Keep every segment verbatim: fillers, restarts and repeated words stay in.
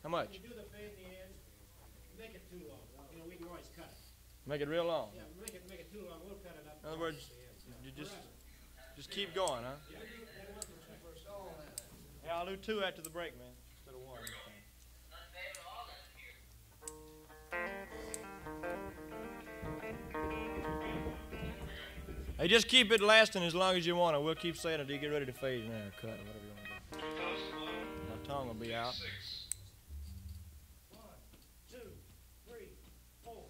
How much? When you do the fade in the end, make it too long. You know, we can always cut it. Make it real long. Yeah, make it make it too long. We'll cut it up. In other words, you just just keep going, huh? Yeah. Yeah, I'll do two after the break, man, instead of one. Hey, just keep it lasting as long as you want it. We'll keep saying it until you get ready to fade in there or cut or whatever you want to do. My tongue will be out. One, two, three, four.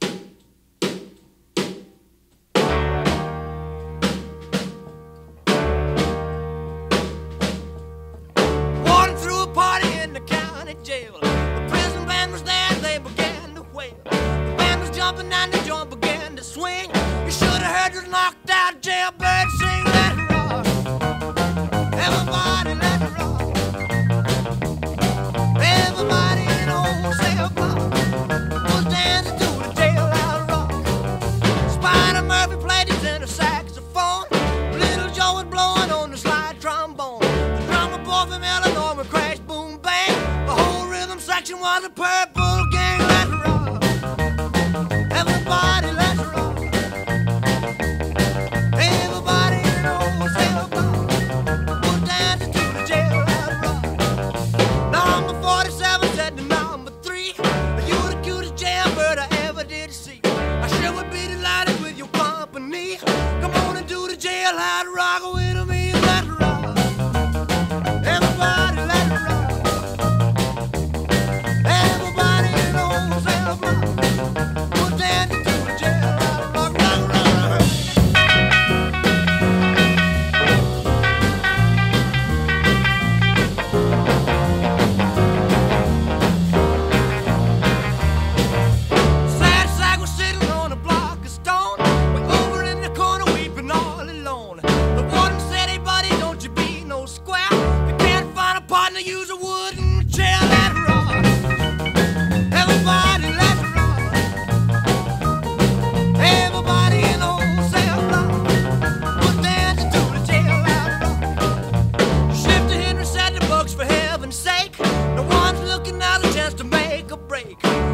Walking through a party in the county jail. The prison band was there and they began to wail. The band was jumping and the joint began to swing. You should have heard the knocked out jailbird sing. Let it rock. Everybody let it rock. Everybody in the whole cell block was dancing to the jailhouse rock. Spider Murphy played his inner saxophone. Little Joe was blowing on the slide trombone. The drummer boy from Illinois would crash, boom, bang. The whole rhythm section was a purple gang. Let it rock. Everybody let it rock. Everybody in the whole cell block was dancing to the jailhouse rock. Number forty-seven said to number three, "You're the cutest jailbird I ever did see. I sure would be delighted with your company. Come on and do the jailhouse rock with me. Let it rock. Everybody let it rock. Everybody in the whole cell block was dancing to the jailhouse rock. Rock, rock, rock. Sad sack was sitting on a block of stone, way over in the corner weeping all alone. The warden said, "Hey buddy, don't you be no square. If you can't find a partner, use a wooden chair." Let it rock. Everybody let it rock. Everybody in the whole cell block was dancing to the jailhouse rock. Shifter Henry said the books for heaven's sake. No one's looking out a chance to make a break.